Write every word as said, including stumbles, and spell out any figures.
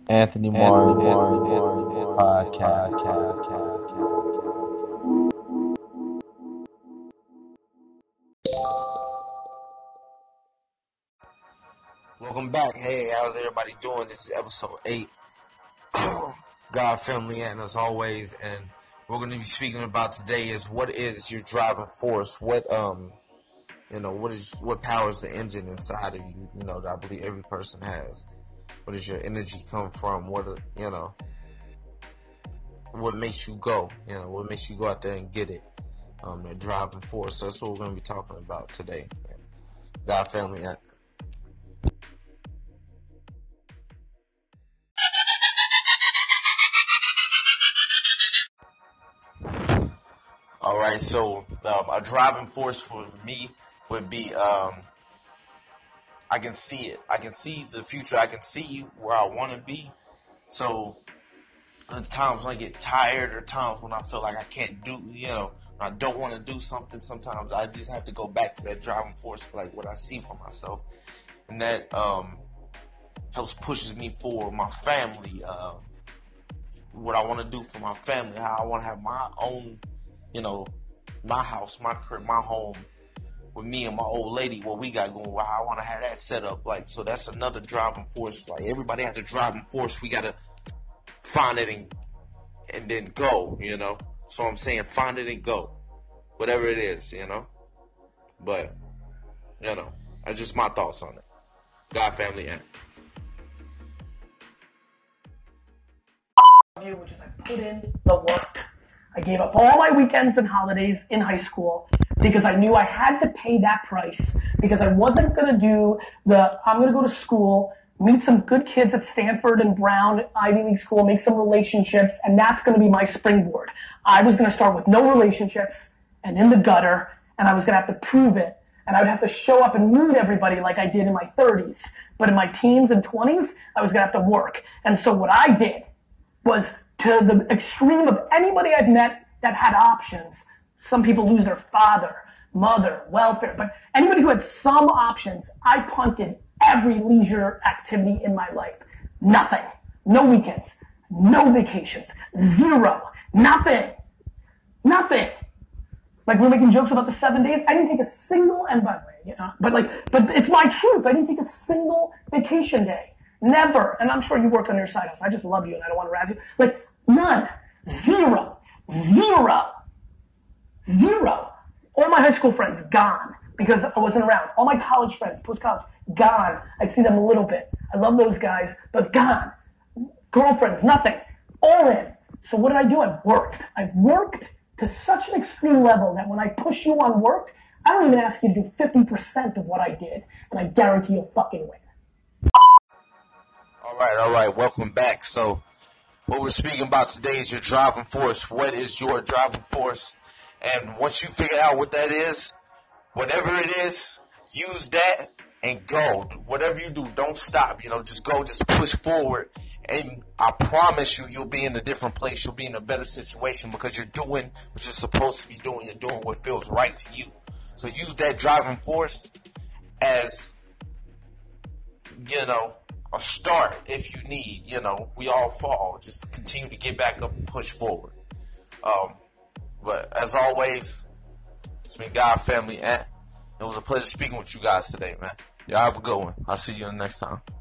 Anthony Martin podcast. Welcome back. Hey, how's everybody doing? This is episode eight. God, family, and as always, and we're going to be speaking about today is what is your driving force? What um, you know, what is what powers the engine inside of you? You know, that I believe every person has. Where does your energy come from? What you know, what makes you go? You know, what makes you go out there and get it? Um, that driving force. That's what we're going to be talking about today. God, family. And All right, so um, a driving force for me would be um, I can see it. I can see the future. I can see where I want to be. So there's times when I get tired, or times when I feel like I can't do, you know, I don't want to do something. Sometimes I just have to go back to that driving force for like what I see for myself, and that um, helps pushes me forward. My family, uh, what I want to do for my family, how I want to have my own. You know, my house, my crib, my home, with me and my old lady, what we got going, I want to have that set up. Like, so that's another driving force. Like, everybody has a driving force. We got to find it and, and then go, you know. So I'm saying find it and go. Whatever it is, you know. But, you know, that's just my thoughts on it. God, family, and. Which is I put in the work. I gave up all my weekends and holidays in high school because I knew I had to pay that price, because I wasn't going to do the, I'm going to go to school, meet some good kids at Stanford and Brown, Ivy League school, make some relationships, and that's going to be my springboard. I was going to start with no relationships and in the gutter, and I was going to have to prove it, and I would have to show up and meet everybody like I did in my thirties. But in my teens and twenties, I was going to have to work. And so what I did was, to the extreme of anybody I've met that had options. Some people lose their father, mother, welfare, but anybody who had some options, I punted every leisure activity in my life. Nothing. No weekends. No vacations. Zero. Nothing. Nothing. Like, we're making jokes about the seven days. I didn't take a single, and by the way, you know, but like, but it's my truth. I didn't take a single vacation day. Never. And I'm sure you worked on your side hustle. I just love you and I don't want to razz you. Like, none. Zero. Zero. Zero. All my high school friends, gone. Because I wasn't around. All my college friends, post-college, gone. I'd see them a little bit. I love those guys, but gone. Girlfriends, nothing. All in. So what did I do? I worked. I worked to such an extreme level that when I push you on work, I don't even ask you to do fifty percent of what I did, and I guarantee you'll fucking win. All right, all right. Welcome back. So, what we're speaking about today is your driving force. What is your driving force? And once you figure out what that is, whatever it is, use that and go. Whatever you do, don't stop. You know, just go, just push forward. And I promise you, you'll be in a different place. You'll be in a better situation because you're doing what you're supposed to be doing. You're doing what feels right to you. So use that driving force as, you know, a start if you need. You know, we all fall. Just continue to get back up and push forward. Um, but as always, it's been God, family, and it was a pleasure speaking with you guys today, man. Y'all have a good one. I'll see you next time.